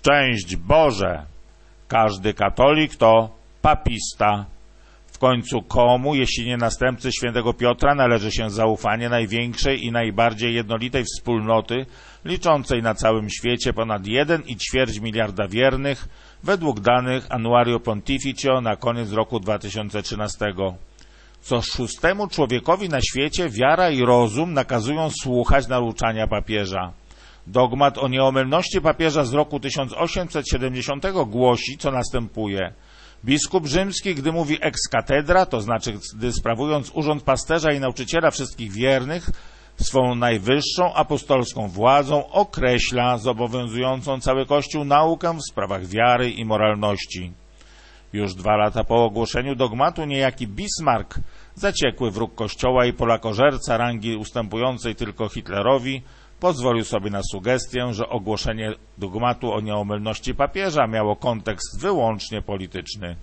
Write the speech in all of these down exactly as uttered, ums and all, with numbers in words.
Szczęść Boże! Każdy katolik to papista. W końcu komu, jeśli nie następcy świętego Piotra, należy się zaufanie największej i najbardziej jednolitej wspólnoty, liczącej na całym świecie ponad jeden i ćwierć miliarda wiernych, według danych Annuario Pontificio na koniec roku dwa tysiące trzynastego. Co szóstemu człowiekowi na świecie wiara i rozum nakazują słuchać nauczania papieża. Dogmat o nieomylności papieża z roku tysiąc osiemset siedemdziesiątego głosi, co następuje. Biskup rzymski, gdy mówi ex cathedra, to znaczy gdy sprawując urząd pasterza i nauczyciela wszystkich wiernych, swą najwyższą apostolską władzą określa zobowiązującą cały Kościół naukę w sprawach wiary i moralności. Już dwa lata po ogłoszeniu dogmatu niejaki Bismarck, zaciekły wróg Kościoła i polakożerca rangi ustępującej tylko Hitlerowi, pozwolił sobie na sugestię, że ogłoszenie dogmatu o nieomylności papieża miało kontekst wyłącznie polityczny.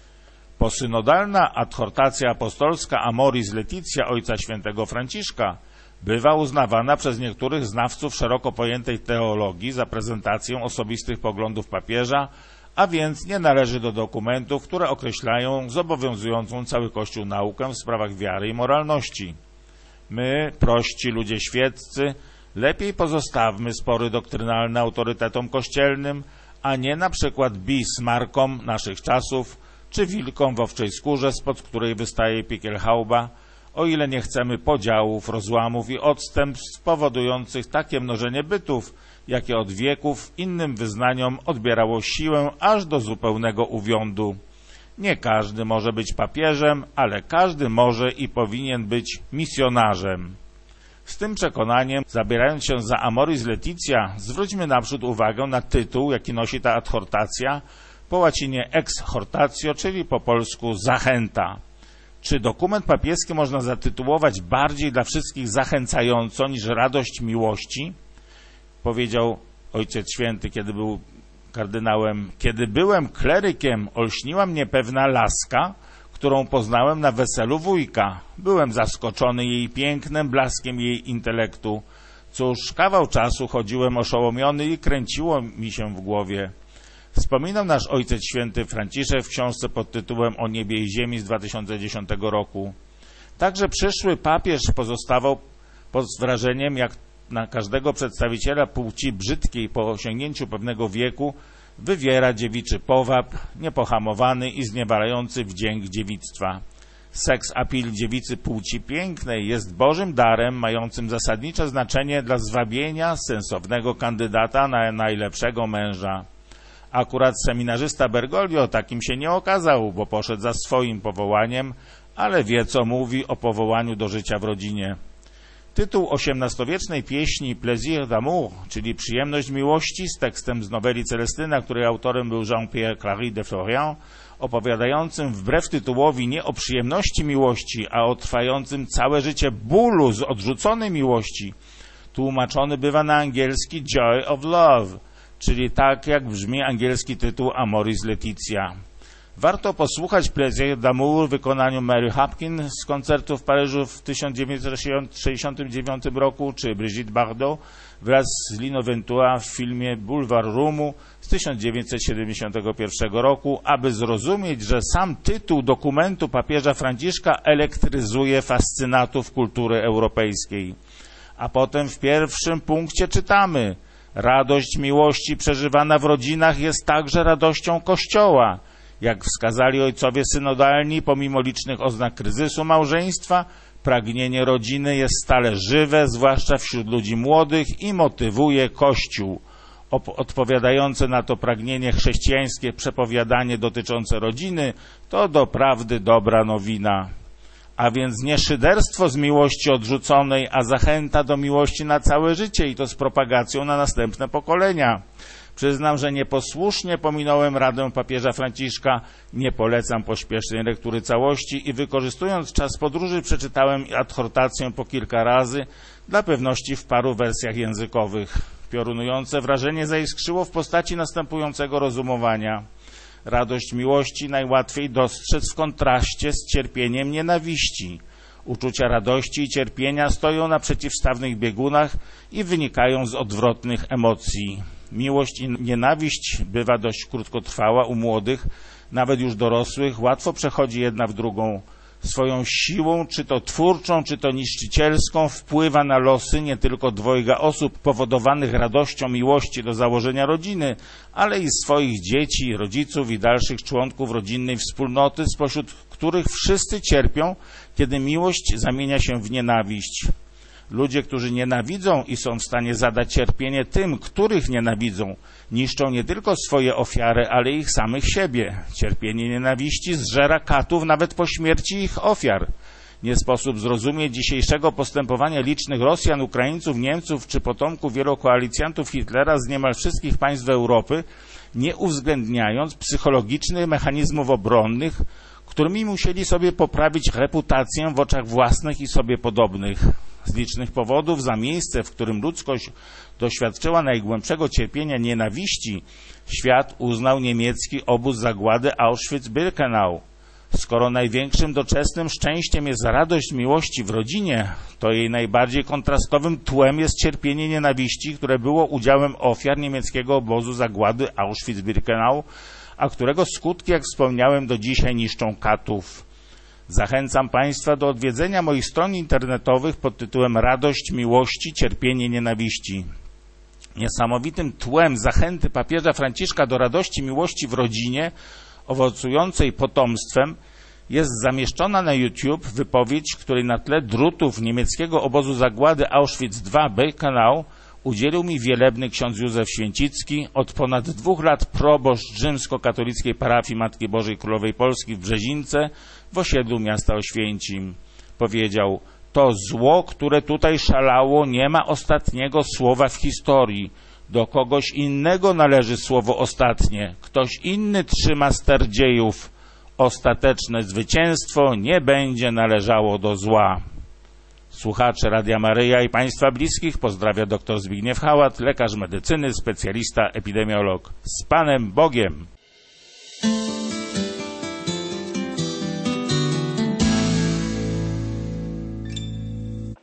Posynodalna adhortacja apostolska Amoris Laetitia Ojca Świętego Franciszka bywa uznawana przez niektórych znawców szeroko pojętej teologii za prezentację osobistych poglądów papieża, a więc nie należy do dokumentów, które określają zobowiązującą cały Kościół naukę w sprawach wiary i moralności. My, prości ludzie świeccy, lepiej pozostawmy spory doktrynalne autorytetom kościelnym, a nie na przykład Bismarckom naszych czasów, czy wilkom w owczej skórze, spod której wystaje piekielhauba, o ile nie chcemy podziałów, rozłamów i odstępstw powodujących takie mnożenie bytów, jakie od wieków innym wyznaniom odbierało siłę aż do zupełnego uwiądu. Nie każdy może być papieżem, ale każdy może i powinien być misjonarzem. Z tym przekonaniem, zabierając się za Amoris Laetitia, zwróćmy naprzód uwagę na tytuł, jaki nosi ta adhortacja, po łacinie exhortatio, czyli po polsku zachęta. Czy dokument papieski można zatytułować bardziej dla wszystkich zachęcająco niż radość miłości? Powiedział Ojciec Święty, kiedy był kardynałem: kiedy byłem klerykiem, olśniła mnie pewna laska, którą poznałem na weselu wujka. Byłem zaskoczony jej pięknem, blaskiem jej intelektu. Cóż, kawał czasu chodziłem oszołomiony i kręciło mi się w głowie. Wspominał nasz Ojciec Święty Franciszek w książce pod tytułem O niebie i ziemi z dwa tysiące dziesiątego roku. Także przyszły papież pozostawał pod wrażeniem, jak na każdego przedstawiciela płci brzydkiej po osiągnięciu pewnego wieku wywiera dziewiczy powab, niepohamowany i zniewalający wdzięk dziewictwa. Seks appeal dziewicy płci pięknej jest Bożym darem mającym zasadnicze znaczenie dla zwabienia sensownego kandydata na najlepszego męża. Akurat seminarzysta Bergoglio takim się nie okazał, bo poszedł za swoim powołaniem, ale wie, co mówi o powołaniu do życia w rodzinie. Tytuł osiemnastowiecznej pieśni Plaisir d'amour, czyli Przyjemność miłości, z tekstem z noweli Celestyna, której autorem był Jean-Pierre Clary de Florian, opowiadającym wbrew tytułowi nie o przyjemności miłości, a o trwającym całe życie bólu z odrzuconej miłości, tłumaczony bywa na angielski Joy of Love, czyli tak jak brzmi angielski tytuł Amoris Laetitia. Warto posłuchać Plaisir d'amour w wykonaniu Mary Hopkin z koncertu w Paryżu w tysiąc dziewięćset sześćdziesiątym dziewiątym roku, czy Brigitte Bardot wraz z Lino Ventura w filmie Boulevard Roomu z tysiąc dziewięćset siedemdziesiątego pierwszego roku, aby zrozumieć, że sam tytuł dokumentu papieża Franciszka elektryzuje fascynatów kultury europejskiej. A potem w pierwszym punkcie czytamy: radość miłości przeżywana w rodzinach jest także radością Kościoła. Jak wskazali ojcowie synodalni, pomimo licznych oznak kryzysu małżeństwa, pragnienie rodziny jest stale żywe, zwłaszcza wśród ludzi młodych, i motywuje Kościół. Odpowiadające na to pragnienie chrześcijańskie przepowiadanie dotyczące rodziny to doprawdy dobra nowina. A więc nie szyderstwo z miłości odrzuconej, a zachęta do miłości na całe życie, i to z propagacją na następne pokolenia. Przyznam, że nieposłusznie pominąłem radę papieża Franciszka, nie polecam pośpiesznej lektury całości i wykorzystując czas podróży przeczytałem adhortację po kilka razy, dla pewności w paru wersjach językowych. Piorunujące wrażenie zaiskrzyło w postaci następującego rozumowania. Radość miłości najłatwiej dostrzec w kontraście z cierpieniem nienawiści. Uczucia radości i cierpienia stoją na przeciwstawnych biegunach i wynikają z odwrotnych emocji. Miłość i nienawiść bywa dość krótkotrwała u młodych, nawet już dorosłych, łatwo przechodzi jedna w drugą. Swoją siłą, czy to twórczą, czy to niszczycielską, wpływa na losy nie tylko dwojga osób powodowanych radością miłości do założenia rodziny, ale i swoich dzieci, rodziców i dalszych członków rodzinnej wspólnoty, spośród których wszyscy cierpią, kiedy miłość zamienia się w nienawiść. Ludzie, którzy nienawidzą i są w stanie zadać cierpienie tym, których nienawidzą, niszczą nie tylko swoje ofiary, ale ich samych siebie. Cierpienie nienawiści zżera katów nawet po śmierci ich ofiar. Nie sposób zrozumieć dzisiejszego postępowania licznych Rosjan, Ukraińców, Niemców czy potomków wielu koalicjantów Hitlera z niemal wszystkich państw Europy, nie uwzględniając psychologicznych mechanizmów obronnych, którymi musieli sobie poprawić reputację w oczach własnych i sobie podobnych. Z licznych powodów za miejsce, w którym ludzkość doświadczyła najgłębszego cierpienia nienawiści, świat uznał niemiecki obóz zagłady Auschwitz-Birkenau. Skoro największym doczesnym szczęściem jest radość miłości w rodzinie, to jej najbardziej kontrastowym tłem jest cierpienie nienawiści, które było udziałem ofiar niemieckiego obozu zagłady Auschwitz-Birkenau, a którego skutki, jak wspomniałem, do dzisiaj niszczą katów. Zachęcam Państwa do odwiedzenia moich stron internetowych pod tytułem Radość miłości, cierpienie nienawiści. Niesamowitym tłem zachęty papieża Franciszka do radości miłości w rodzinie, owocującej potomstwem, jest zamieszczona na YouTube wypowiedź, której na tle drutów niemieckiego obozu zagłady Auschwitz drugi Birkenau udzielił mi wielebny ksiądz Józef Święcicki, od ponad dwóch lat proboszcz rzymskokatolickiej parafii Matki Bożej Królowej Polski w Brzezince w osiedlu miasta Oświęcim. Powiedział: to zło, które tutaj szalało, nie ma ostatniego słowa w historii. Do kogoś innego należy słowo ostatnie. Ktoś inny trzyma ster dziejów. Ostateczne zwycięstwo nie będzie należało do zła. Słuchacze Radia Maryja i Państwa bliskich pozdrawia dr Zbigniew Hałat, lekarz medycyny, specjalista, epidemiolog. Z Panem Bogiem!